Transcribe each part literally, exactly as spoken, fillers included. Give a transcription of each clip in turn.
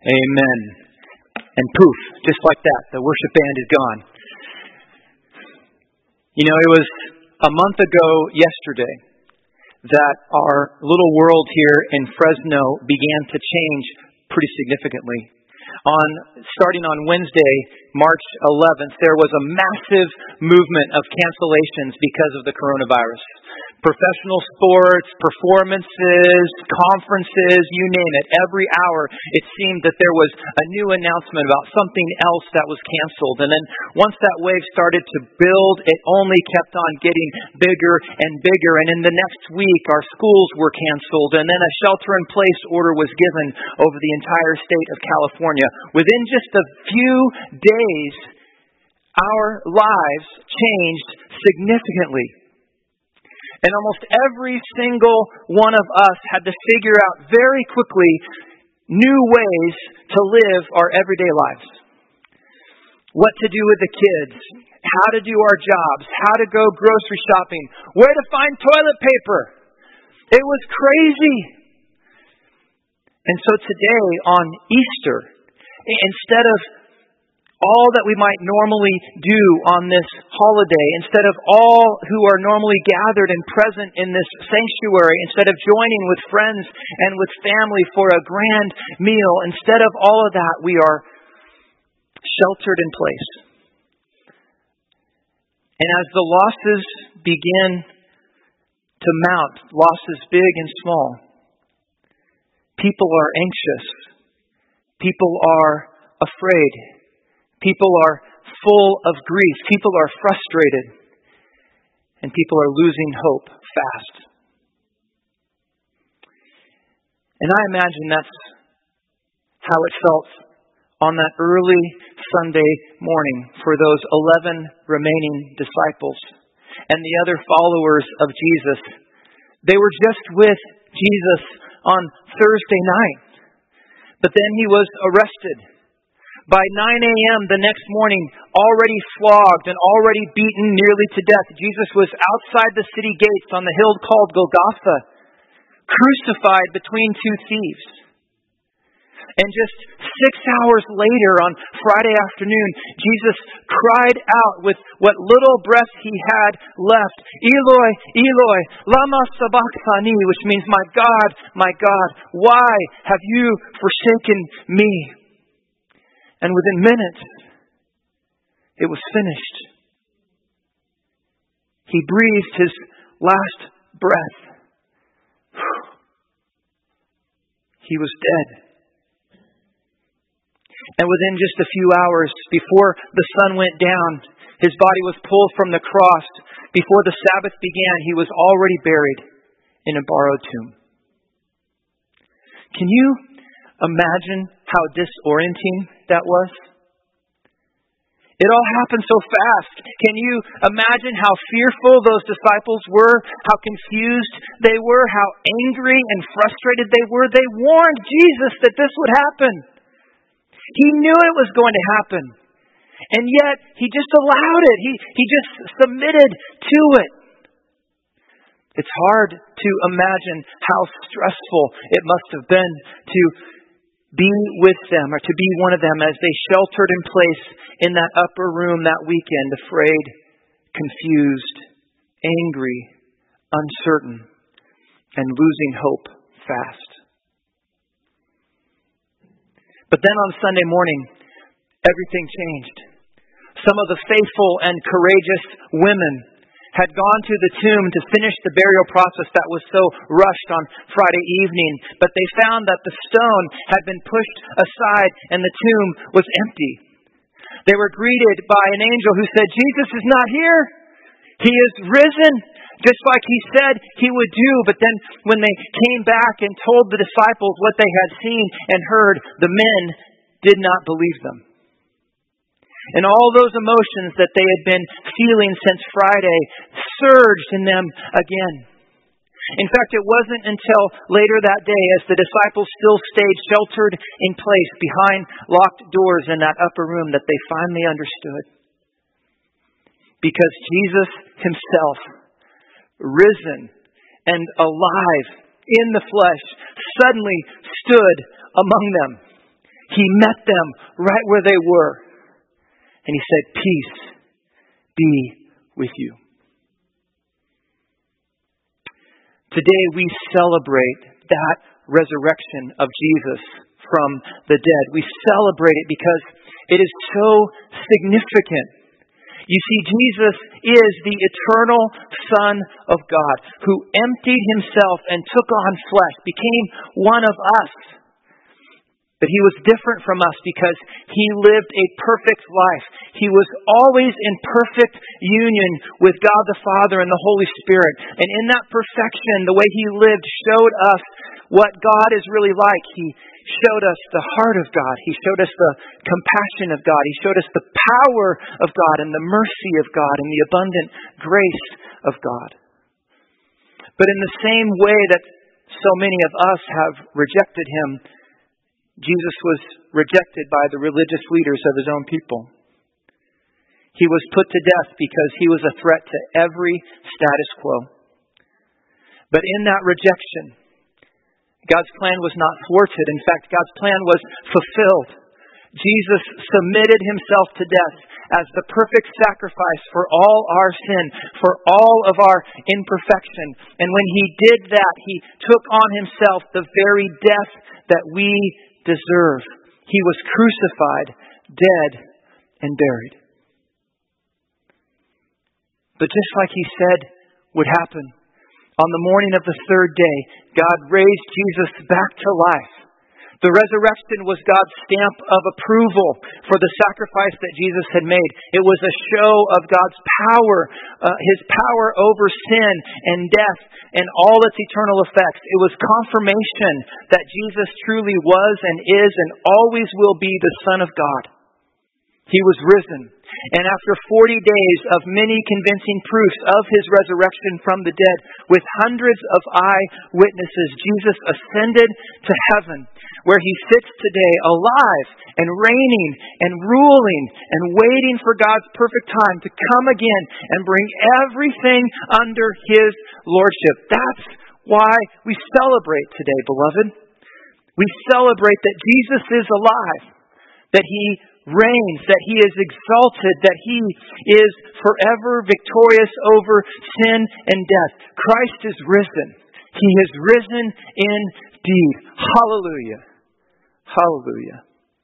Amen. And poof, just like that, the worship band is gone. You know, it was a month ago yesterday that our little world here in Fresno began to change pretty significantly. On starting on Wednesday, March eleventh, there was a massive movement of cancellations because of the coronavirus. Professional sports, performances, conferences, you name it. Every hour it seemed that there was a new announcement about something else that was canceled. And then once that wave started to build, it only kept on getting bigger and bigger. And in the next week, our schools were canceled. And then a shelter-in-place order was given over the entire state of California. Within just a few days, our lives changed significantly. And almost every single one of us had to figure out very quickly new ways to live our everyday lives. What to do with the kids, how to do our jobs, how to go grocery shopping, where to find toilet paper. It was crazy. And so today on Easter, instead of all that we might normally do on this holiday, instead of all who are normally gathered and present in this sanctuary, instead of joining with friends and with family for a grand meal, instead of all of that, we are sheltered in place. And as the losses begin to mount, losses big and small, people are anxious. People are afraid. People are full of grief. People are frustrated. And people are losing hope fast. And I imagine that's how it felt on that early Sunday morning for those eleven remaining disciples and the other followers of Jesus. They were just with Jesus on Thursday night. But then he was arrested. By nine a.m. the next morning, already flogged and already beaten nearly to death, Jesus was outside the city gates on the hill called Golgotha, crucified between two thieves. And just six hours later on Friday afternoon, Jesus cried out with what little breath he had left, Eloi, Eloi, lama sabachthani, which means, my God, my God, why have you forsaken me? And within minutes, it was finished. He breathed his last breath. He was dead. And within just a few hours, before the sun went down, his body was pulled from the cross. Before the Sabbath began, he was already buried in a borrowed tomb. Can you imagine how disorienting that was? It all happened so fast. Can you imagine how fearful those disciples were? How confused they were? How angry and frustrated they were? They warned Jesus that this would happen. He knew it was going to happen. And yet, he just allowed it. He, he just submitted to it. It's hard to imagine how stressful it must have been to be with them, or to be one of them as they sheltered in place in that upper room that weekend, afraid, confused, angry, uncertain, and losing hope fast. But then on Sunday morning, everything changed. Some of the faithful and courageous women had gone to the tomb to finish the burial process that was so rushed on Friday evening, but they found that the stone had been pushed aside and the tomb was empty. They were greeted by an angel who said, Jesus is not here. He is risen, just like he said he would do. But then when they came back and told the disciples what they had seen and heard, the men did not believe them. And all those emotions that they had been feeling since Friday surged in them again. In fact, it wasn't until later that day, as the disciples still stayed sheltered in place behind locked doors in that upper room, that they finally understood. Because Jesus himself, risen and alive in the flesh, suddenly stood among them. He met them right where they were. And He said, peace be with you. Today we celebrate that resurrection of Jesus from the dead. We celebrate it because it is so significant. You see, Jesus is the eternal Son of God who emptied Himself and took on flesh, became one of us. But He was different from us because He lived a perfect life. He was always in perfect union with God the Father and the Holy Spirit. And in that perfection, the way He lived showed us what God is really like. He showed us the heart of God. He showed us the compassion of God. He showed us the power of God and the mercy of God and the abundant grace of God. But in the same way that so many of us have rejected Him, Jesus was rejected by the religious leaders of His own people. He was put to death because He was a threat to every status quo. But in that rejection, God's plan was not thwarted. In fact, God's plan was fulfilled. Jesus submitted Himself to death as the perfect sacrifice for all our sin, for all of our imperfection. And when He did that, He took on Himself the very death that we deserve. He was crucified, dead, and buried. But just like He said would happen, on the morning of the third day, God raised Jesus back to life. The resurrection was God's stamp of approval for the sacrifice that Jesus had made. It was a show of God's power, uh, His power over sin and death and all its eternal effects. It was confirmation that Jesus truly was and is and always will be the Son of God. He was risen. And after forty days of many convincing proofs of His resurrection from the dead, with hundreds of eyewitnesses, Jesus ascended to heaven, where He sits today alive and reigning and ruling and waiting for God's perfect time to come again and bring everything under His lordship. That's why we celebrate today, beloved. We celebrate that Jesus is alive, that He reigns, that He is exalted, that He is forever victorious over sin and death. Christ is risen. He is risen indeed. Hallelujah. Hallelujah.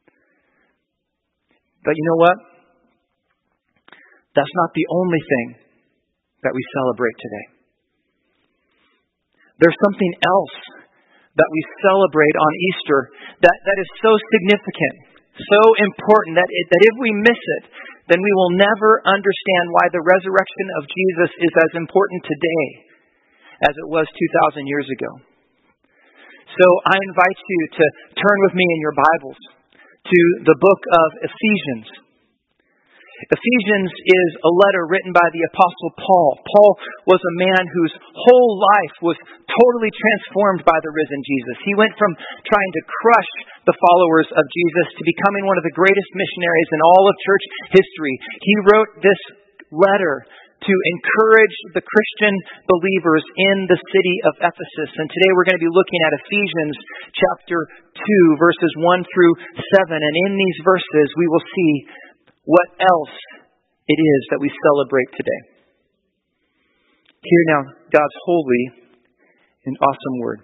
But you know what? That's not the only thing that we celebrate today. There's something else that we celebrate on Easter that, that is so significant, so important, that, it, that if we miss it, then we will never understand why the resurrection of Jesus is as important today as it was two thousand years ago. So I invite you to turn with me in your Bibles to the book of Ephesians. Ephesians is a letter written by the Apostle Paul. Paul was a man whose whole life was totally transformed by the risen Jesus. He went from trying to crush the followers of Jesus to becoming one of the greatest missionaries in all of church history. He wrote this letter to encourage the Christian believers in the city of Ephesus. And today we're going to be looking at Ephesians chapter two, verses one through seven. And in these verses we will see what else it is that we celebrate today. Hear now God's holy and awesome word.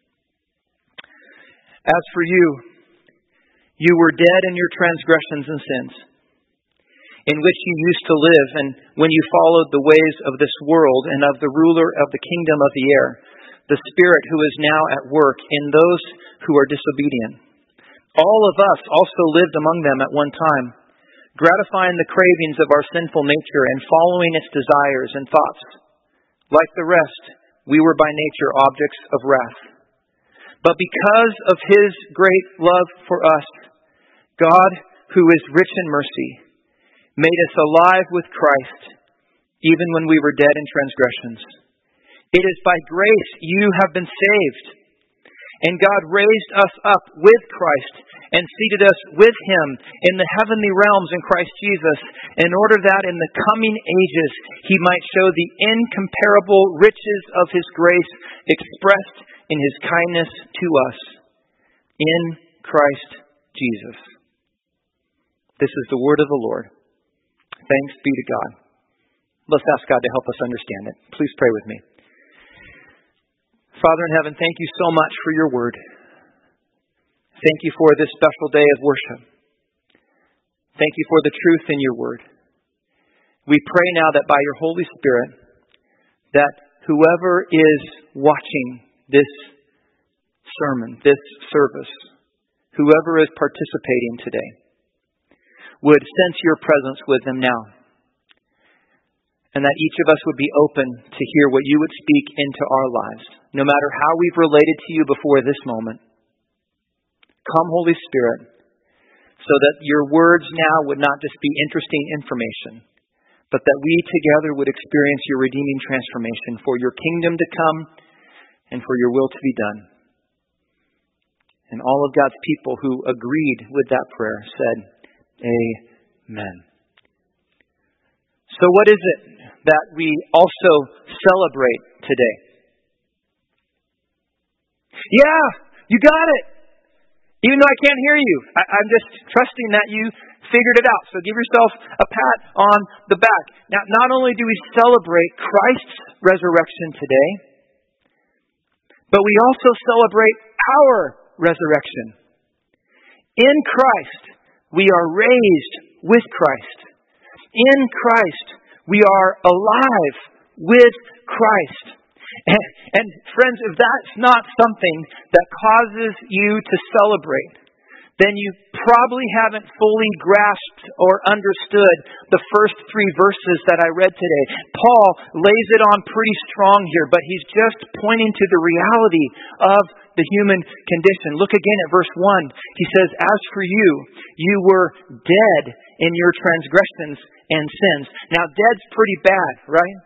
As for you, you were dead in your transgressions and sins, in which you used to live, and when you followed the ways of this world and of the ruler of the kingdom of the air, the spirit who is now at work in those who are disobedient. All of us also lived among them at one time, gratifying the cravings of our sinful nature and following its desires and thoughts. Like the rest, we were by nature objects of wrath. But because of His great love for us, God, who is rich in mercy, made us alive with Christ, even when we were dead in transgressions. It is by grace you have been saved. And God raised us up with Christ and seated us with Him in the heavenly realms in Christ Jesus, in order that in the coming ages He might show the incomparable riches of His grace expressed in His kindness to us in Christ Jesus. This is the word of the Lord. Thanks be to God. Let's ask God to help us understand it. Please pray with me. Father in heaven, thank you so much for your word. Thank you for this special day of worship. Thank you for the truth in your word. We pray now that by your Holy Spirit, that whoever is watching this sermon, this service, whoever is participating today, would sense your presence with them now. And that each of us would be open to hear what you would speak into our lives, no matter how we've related to you before this moment. Come, Holy Spirit, so that your words now would not just be interesting information, but that we together would experience your redeeming transformation for your kingdom to come and for your will to be done. And all of God's people who agreed with that prayer said, Amen. So what is it that we also celebrate today? Yeah, you got it. Even though I can't hear you, I, I'm just trusting that you figured it out. So give yourself a pat on the back. Now, not only do we celebrate Christ's resurrection today, but we also celebrate our resurrection. In Christ, we are raised with Christ. In Christ, we are alive with Christ. And, and friends, if that's not something that causes you to celebrate, then you probably haven't fully grasped or understood the first three verses that I read today. Paul lays it on pretty strong here, but he's just pointing to the reality of the human condition. Look again at verse one. He says, as for you, you were dead in your transgressions and sins. Now, dead's pretty bad, right?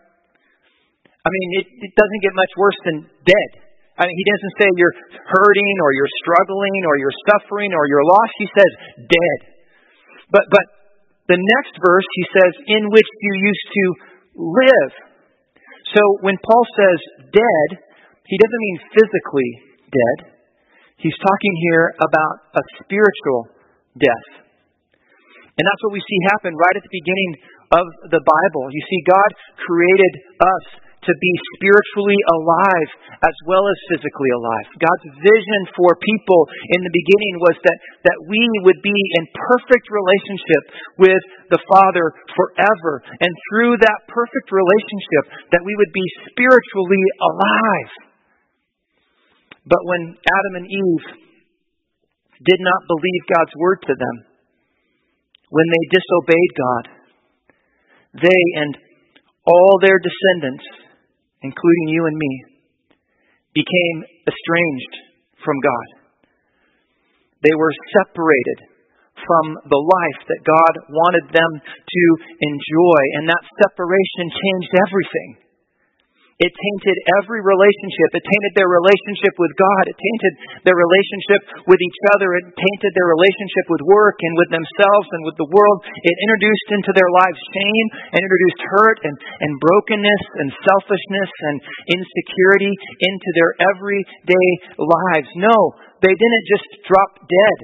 I mean, it, it doesn't get much worse than dead. I mean, he doesn't say you're hurting or you're struggling or you're suffering or you're lost. He says dead. But but the next verse, he says, in which you used to live. So when Paul says dead, he doesn't mean physically dead. He's talking here about a spiritual death. And that's what we see happen right at the beginning of the Bible. You see, God created us to be spiritually alive as well as physically alive. God's vision for people in the beginning was that, that we would be in perfect relationship with the Father forever. And through that perfect relationship, that we would be spiritually alive. But when Adam and Eve did not believe God's word to them, when they disobeyed God, they and all their descendants, including you and me, became estranged from God. They were separated from the life that God wanted them to enjoy, and that separation changed everything. It tainted every relationship. It tainted their relationship with God. It tainted their relationship with each other. It tainted their relationship with work and with themselves and with the world. It introduced into their lives shame and introduced hurt and, and brokenness and selfishness and insecurity into their everyday lives. No, they didn't just drop dead,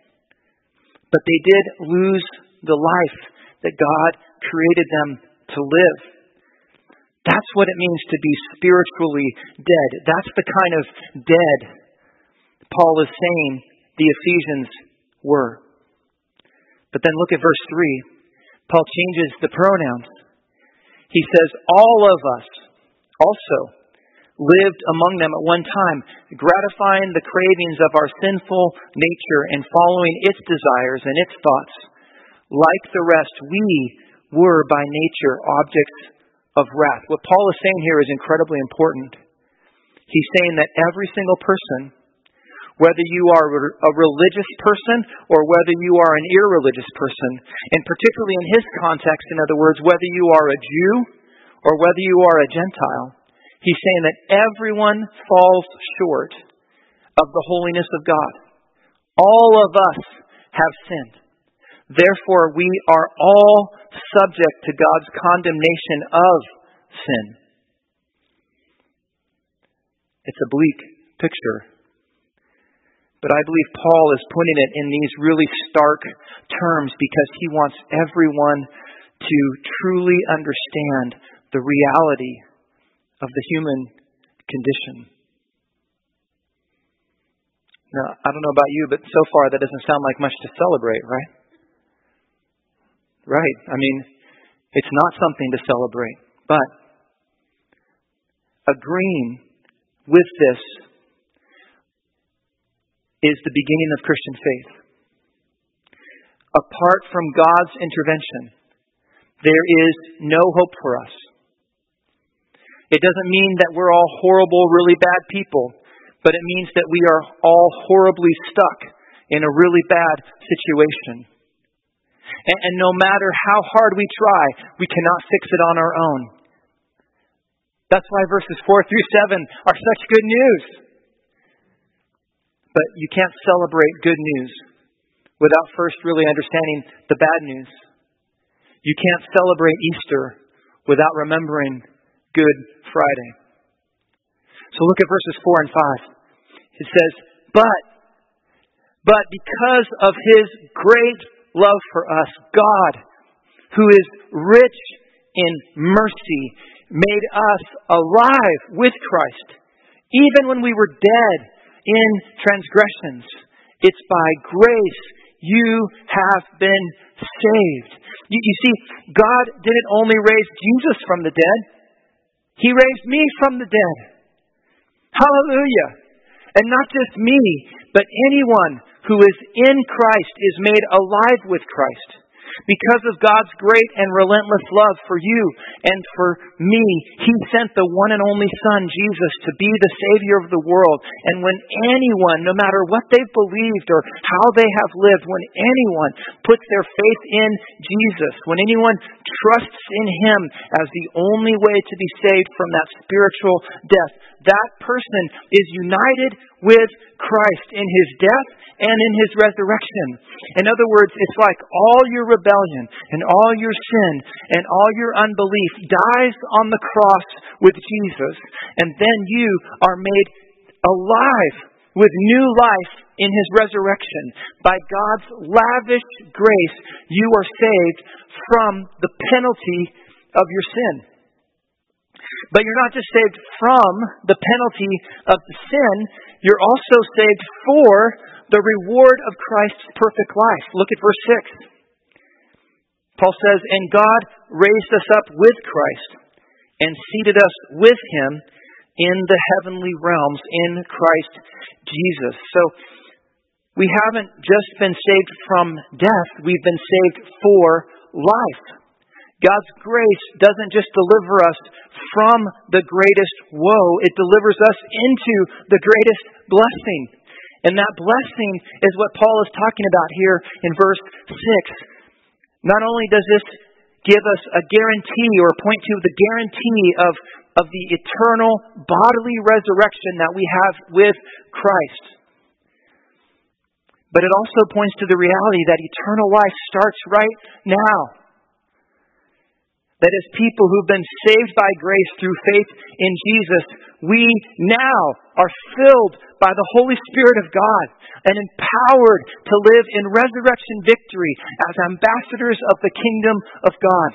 but they did lose the life that God created them to live. That's what it means to be spiritually dead. That's the kind of dead Paul is saying the Ephesians were. But then look at verse three. Paul changes the pronouns. He says, all of us also lived among them at one time, gratifying the cravings of our sinful nature and following its desires and its thoughts. Like the rest, we were by nature objects of wrath. What Paul is saying here is incredibly important. He's saying that every single person, whether you are a religious person or whether you are an irreligious person, and particularly in his context, in other words, whether you are a Jew or whether you are a Gentile, he's saying that everyone falls short of the holiness of God. All of us have sinned. Therefore, we are all subject to God's condemnation of sin. It's a bleak picture. But I believe Paul is putting it in these really stark terms because he wants everyone to truly understand the reality of the human condition. Now, I don't know about you, but so far that doesn't sound like much to celebrate, right? Right. I mean, it's not something to celebrate. But agreeing with this is the beginning of Christian faith. Apart from God's intervention, there is no hope for us. It doesn't mean that we're all horrible, really bad people, but it means that we are all horribly stuck in a really bad situation. And, and no matter how hard we try, we cannot fix it on our own. That's why verses four through seven are such good news. But you can't celebrate good news without first really understanding the bad news. You can't celebrate Easter without remembering Good Friday. So look at verses four and five. It says, But, but because of His great love for us, God, who is rich in mercy, made us alive with Christ, even when we were dead in transgressions. It's by grace you have been saved. You, you see, God didn't only raise Jesus from the dead. He raised me from the dead. Hallelujah. And not just me, but anyone who is in Christ is made alive with Christ. Because of God's great and relentless love for you and for me, He sent the one and only Son, Jesus, to be the Savior of the world. And when anyone, no matter what they've believed or how they have lived, when anyone puts their faith in Jesus, when anyone trusts in Him as the only way to be saved from that spiritual death, that person is united with Christ in His death and in His resurrection. In other words, it's like all your rebellion and all your sin and all your unbelief dies on the cross with Jesus, and then you are made alive with new life in His resurrection. By God's lavish grace, you are saved from the penalty of your sin. But you're not just saved from the penalty of the sin, you're also saved for the reward of Christ's perfect life. Look at verse six. Paul says, And God raised us up with Christ and seated us with Him in the heavenly realms in Christ Jesus. So we haven't just been saved from death, we've been saved for life. God's grace doesn't just deliver us from the greatest woe, it delivers us into the greatest blessing. And that blessing is what Paul is talking about here in verse six. Not only does this give us a guarantee or point to the guarantee of, of the eternal bodily resurrection that we have with Christ, but it also points to the reality that eternal life starts right now. That as people who've been saved by grace through faith in Jesus, we now are filled by the Holy Spirit of God and empowered to live in resurrection victory as ambassadors of the kingdom of God.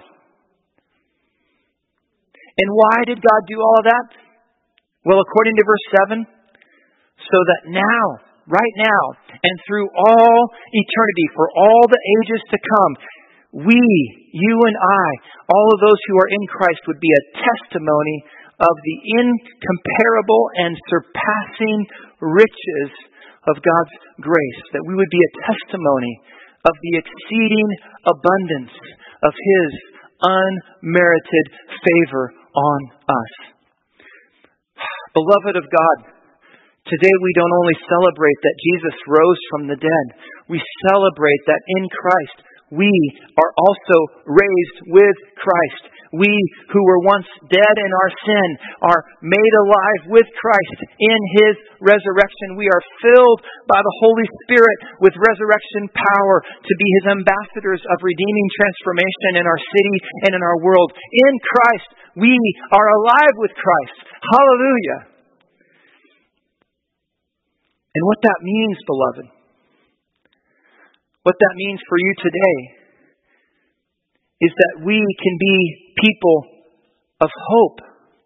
And why did God do all of that? Well, according to verse seven, so that now, right now, and through all eternity, for all the ages to come, we, you and I, all of those who are in Christ would be a testimony of the incomparable and surpassing riches of God's grace. That we would be a testimony of the exceeding abundance of His unmerited favor on us. Beloved of God, today we don't only celebrate that Jesus rose from the dead, we celebrate that in Christ we are also raised with Christ. We who were once dead in our sin are made alive with Christ in His resurrection. We are filled by the Holy Spirit with resurrection power to be His ambassadors of redeeming transformation in our city and in our world. In Christ, we are alive with Christ. Hallelujah. And what that means, beloved, what that means for you today is that we can be people of hope.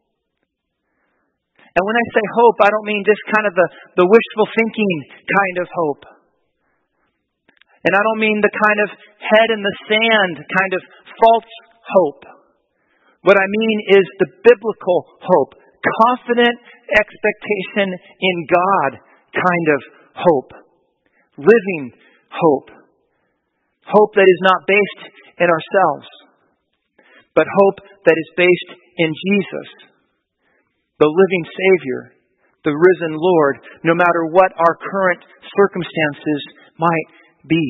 And when I say hope, I don't mean just kind of the, the wishful thinking kind of hope. And I don't mean the kind of head in the sand kind of false hope. What I mean is the biblical hope, confident expectation in God kind of hope, living hope, hope that is not based in ourselves, but hope that is based in Jesus, the living Savior, the risen Lord, no matter what our current circumstances might be.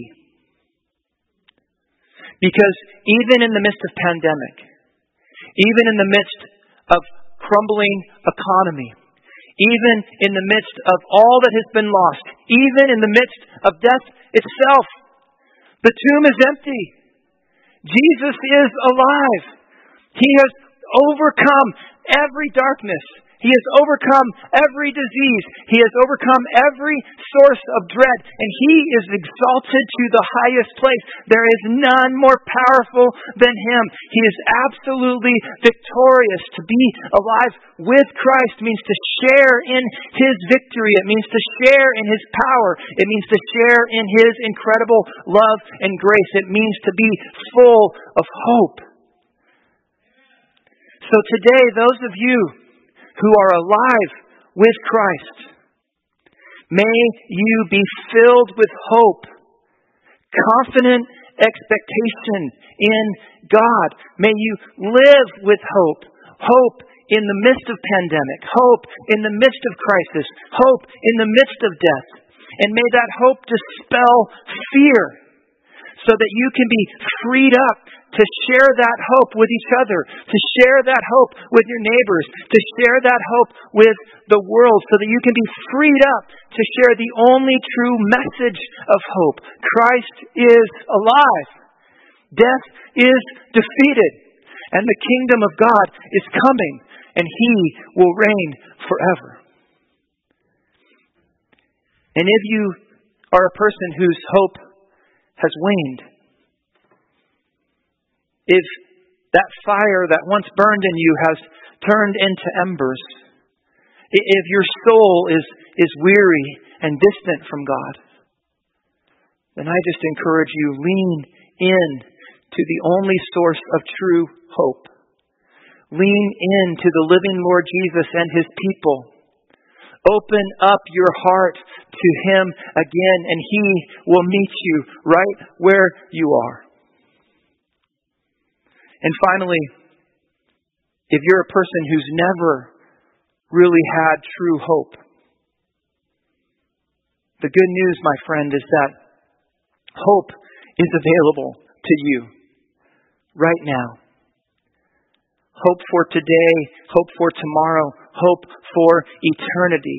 Because even in the midst of pandemic, even in the midst of crumbling economy, even in the midst of all that has been lost, even in the midst of death itself, the tomb is empty. Jesus is alive. He has overcome every darkness. He has overcome every disease. He has overcome every source of dread. And He is exalted to the highest place. There is none more powerful than Him. He is absolutely victorious. To be alive with Christ means to share in His victory. It means to share in His power. It means to share in His incredible love and grace. It means to be full of hope. So today, those of you who are alive with Christ, may you be filled with hope, confident expectation in God. May you live with hope, hope in the midst of pandemic, hope in the midst of crisis, hope in the midst of death. And may that hope dispel fear so that you can be freed up to share that hope with each other, to share that hope with your neighbors, to share that hope with the world, so that you can be freed up to share the only true message of hope. Christ is alive. Death is defeated. And the kingdom of God is coming, and He will reign forever. And if you are a person whose hope has waned, if that fire that once burned in you has turned into embers, if your soul is, is weary and distant from God, then I just encourage you, lean in to the only source of true hope. Lean in to the living Lord Jesus and His people. Open up your heart to Him again, and He will meet you right where you are. And finally, if you're a person who's never really had true hope, the good news, my friend, is that hope is available to you right now. Hope for today, hope for tomorrow, hope for eternity.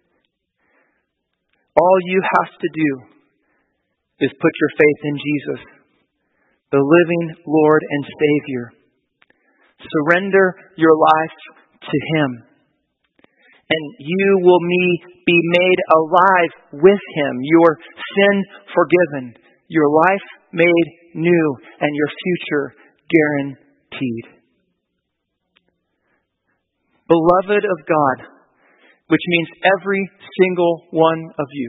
All you have to do is put your faith in Jesus, the living Lord and Savior. Surrender your life to Him, and you will be made alive with Him, your sin forgiven, your life made new, and your future guaranteed. Beloved of God, which means every single one of you,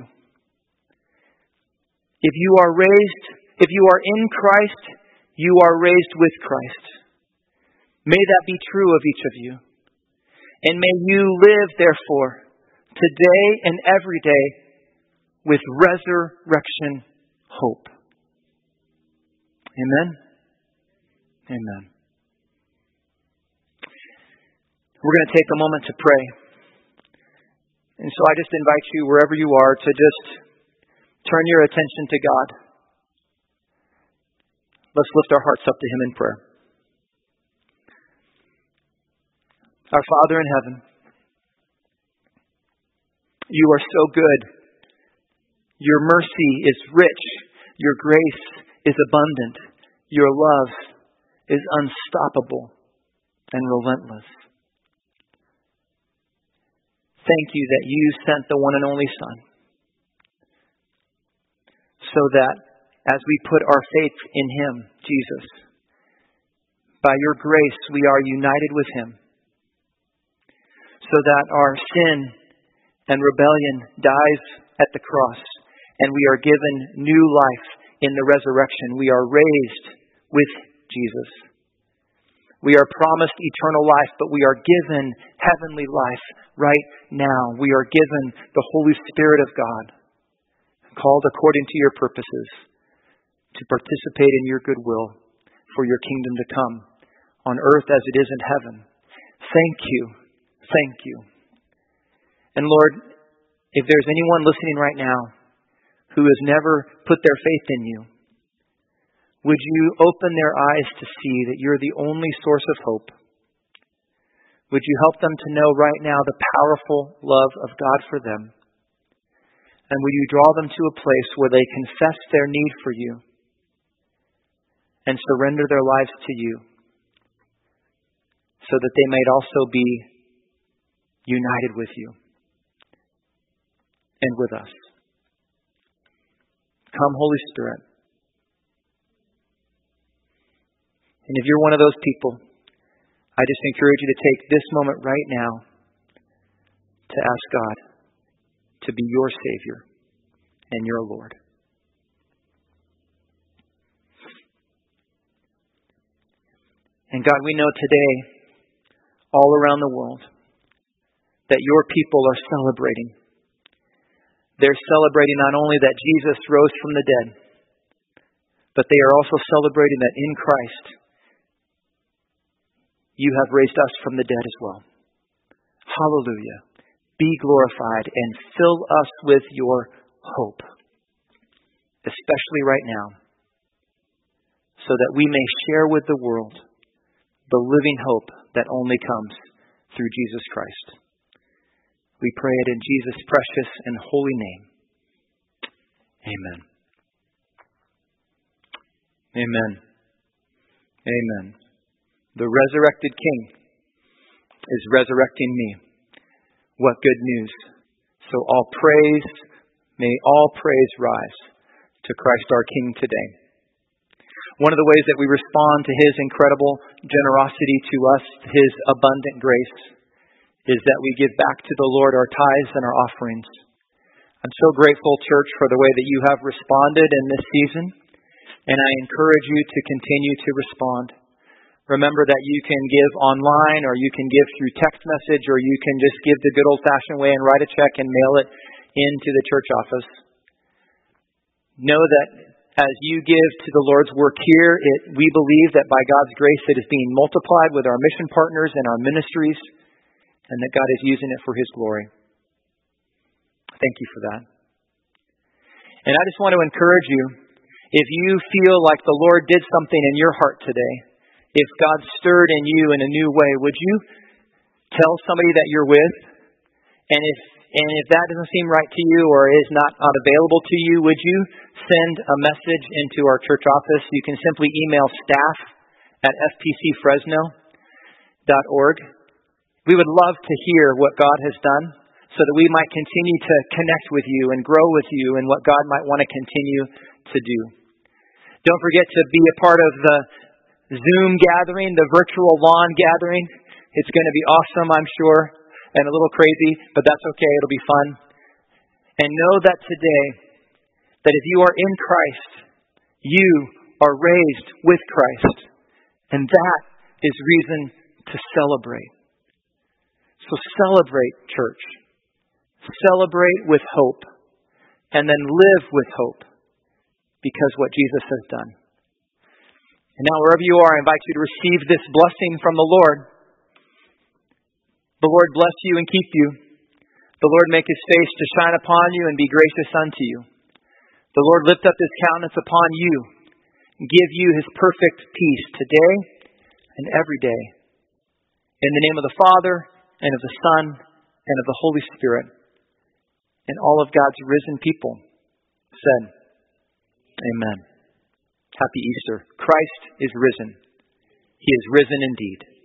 if you are raised, if you are in Christ, you are raised with Christ. May that be true of each of you. And may you live, therefore, today and every day with resurrection hope. Amen? Amen. We're going to take a moment to pray. And so I just invite you, wherever you are, to just turn your attention to God. Let's lift our hearts up to Him in prayer. Our Father in heaven, You are so good. Your mercy is rich. Your grace is abundant. Your love is unstoppable and relentless. Thank You that You sent the one and only Son so that as we put our faith in Him, Jesus, by your grace we are united with Him, so that our sin and rebellion dies at the cross, and we are given new life in the resurrection. We are raised with Jesus. We are promised eternal life, but we are given heavenly life right now. We are given the Holy Spirit of God, called according to your purposes, to participate in your good will for your kingdom to come, on earth as it is in heaven. Thank you. Thank you. And Lord, if there's anyone listening right now who has never put their faith in you, would you open their eyes to see that you're the only source of hope? Would you help them to know right now the powerful love of God for them? And would you draw them to a place where they confess their need for you and surrender their lives to you, so that they might also be united with you and with us. Come, Holy Spirit. And if you're one of those people, I just encourage you to take this moment right now to ask God to be your Savior and your Lord. And God, we know today, all around the world, that your people are celebrating. They're celebrating not only that Jesus rose from the dead, but they are also celebrating that in Christ, you have raised us from the dead as well. Hallelujah. Be glorified and fill us with your hope, especially right now, so that we may share with the world the living hope that only comes through Jesus Christ. We pray it in Jesus' precious and holy name. Amen. Amen. Amen. The resurrected King is resurrecting me. What good news. So all praise, may all praise rise to Christ our King today. One of the ways that we respond to His incredible generosity to us, His abundant grace, is that we give back to the Lord our tithes and our offerings. I'm so grateful, church, for the way that you have responded in this season, and I encourage you to continue to respond. Remember that you can give online, or you can give through text message, or you can just give the good old-fashioned way and write a check and mail it into the church office. Know that as you give to the Lord's work here, it, we believe that by God's grace it is being multiplied with our mission partners and our ministries, and that God is using it for His glory. Thank you for that. And I just want to encourage you, if you feel like the Lord did something in your heart today, if God stirred in you in a new way, would you tell somebody that you're with? And if and if that doesn't seem right to you or is not available to you, would you send a message into our church office? You can simply email staff at f p c fresno dot org. We would love to hear what God has done so that we might continue to connect with you and grow with you and what God might want to continue to do. Don't forget to be a part of the Zoom gathering, the virtual lawn gathering. It's going to be awesome, I'm sure, and a little crazy, but that's okay. It'll be fun. And know that today, that if you are in Christ, you are raised with Christ. And that is reason to celebrate. So celebrate, church. Celebrate with hope. And then live with hope. Because what Jesus has done. And now wherever you are, I invite you to receive this blessing from the Lord. The Lord bless you and keep you. The Lord make His face to shine upon you and be gracious unto you. The Lord lift up His countenance upon you and give you His perfect peace today and every day. In the name of the Father, and of the Son, and of the Holy Spirit, and all of God's risen people said, Amen. Happy Easter. Christ is risen. He is risen indeed.